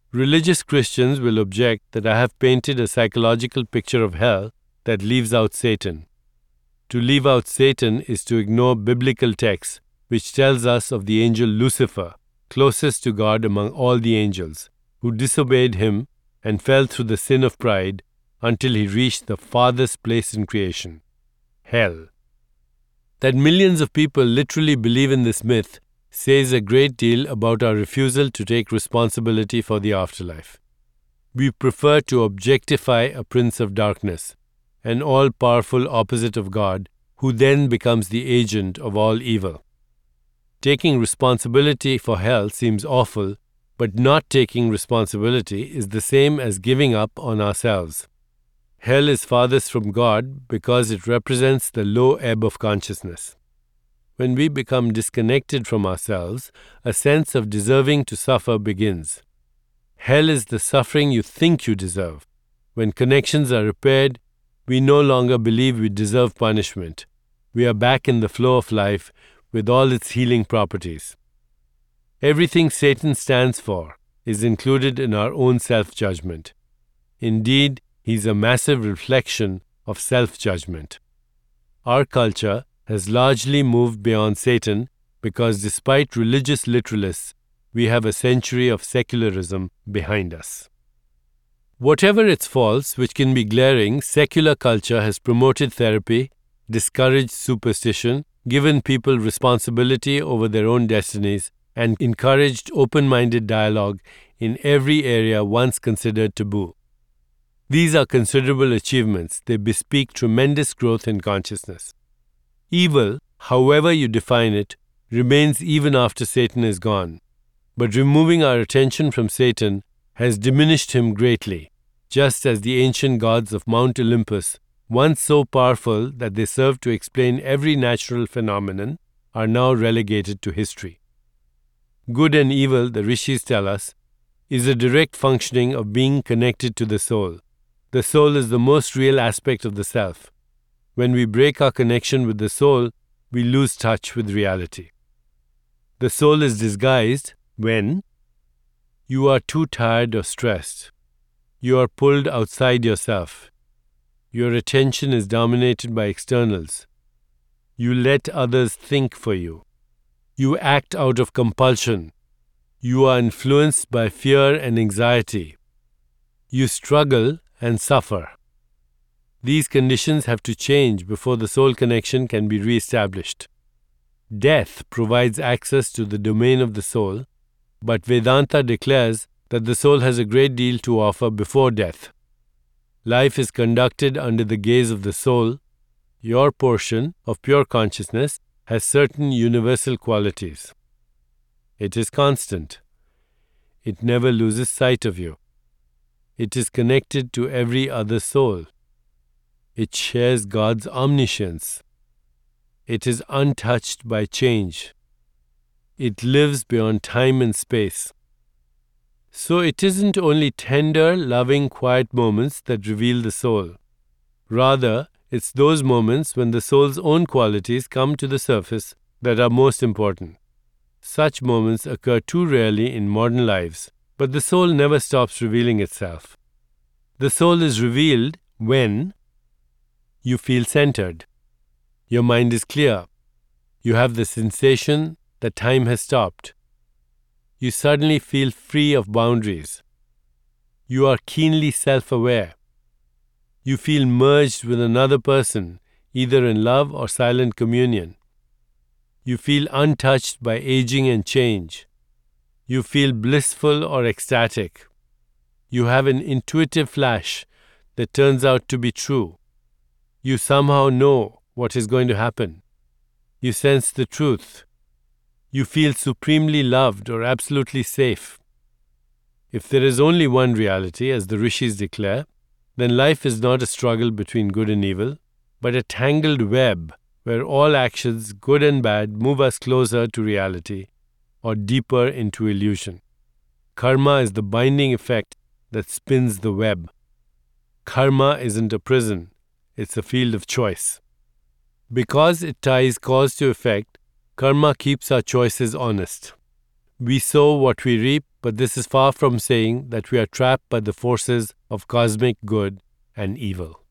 Religious Christians will object that I have painted a psychological picture of hell that leaves out Satan. To leave out Satan is to ignore biblical texts which tells us of the angel Lucifer, closest to God among all the angels, who disobeyed him and fell through the sin of pride until he reached the farthest place in creation, hell. That millions of people literally believe in this myth says a great deal about our refusal to take responsibility for the afterlife. We prefer to objectify a prince of darkness, an all-powerful opposite of God, who then becomes the agent of all evil. Taking responsibility for hell seems awful, but not taking responsibility is the same as giving up on ourselves. Hell is farthest from God because it represents the low ebb of consciousness. When we become disconnected from ourselves, a sense of deserving to suffer begins. Hell is the suffering you think you deserve. When connections are repaired, we no longer believe we deserve punishment. We are back in the flow of life with all its healing properties. Everything Satan stands for is included in our own self-judgment. Indeed, he's a massive reflection of self-judgment. Our culture has largely moved beyond Satan because despite religious literalists, we have a century of secularism behind us. Whatever its faults, which can be glaring, secular culture has promoted therapy, discouraged superstition, given people responsibility over their own destinies, and encouraged open-minded dialogue in every area once considered taboo. These are considerable achievements. They bespeak tremendous growth in consciousness. Evil, however you define it, remains even after Satan is gone. But removing our attention from Satan has diminished him greatly, just as the ancient gods of Mount Olympus, once so powerful that they served to explain every natural phenomenon, are now relegated to history. Good and evil, the rishis tell us, is a direct functioning of being connected to the soul. The soul is the most real aspect of the self. When we break our connection with the soul, we lose touch with reality. The soul is disguised when you are too tired or stressed. You are pulled outside yourself. Your attention is dominated by externals. You let others think for you. You act out of compulsion. You are influenced by fear and anxiety. You struggle and suffer. These conditions have to change before the soul connection can be re-established. Death provides access to the domain of the soul, but Vedanta declares that the soul has a great deal to offer before death. Life is conducted under the gaze of the soul. Your portion of pure consciousness has certain universal qualities. It is constant. It never loses sight of you. It is connected to every other soul. It shares God's omniscience. It is untouched by change. It lives beyond time and space. So it isn't only tender, loving, quiet moments that reveal the soul. Rather, it's those moments when the soul's own qualities come to the surface that are most important. Such moments occur too rarely in modern lives, but the soul never stops revealing itself. The soul is revealed when you feel centered. Your mind is clear. You have the sensation that time has stopped. You suddenly feel free of boundaries. You are keenly self-aware. You feel merged with another person, either in love or silent communion. You feel untouched by aging and change. You feel blissful or ecstatic. You have an intuitive flash that turns out to be true. You somehow know what is going to happen. You sense the truth. You feel supremely loved or absolutely safe. If there is only one reality, as the rishis declare, then life is not a struggle between good and evil, but a tangled web where all actions, good and bad, move us closer to reality or deeper into illusion. Karma is the binding effect that spins the web. Karma isn't a prison, it's a field of choice. Because it ties cause to effect, karma keeps our choices honest. We sow what we reap, but this is far from saying that we are trapped by the forces of cosmic good and evil.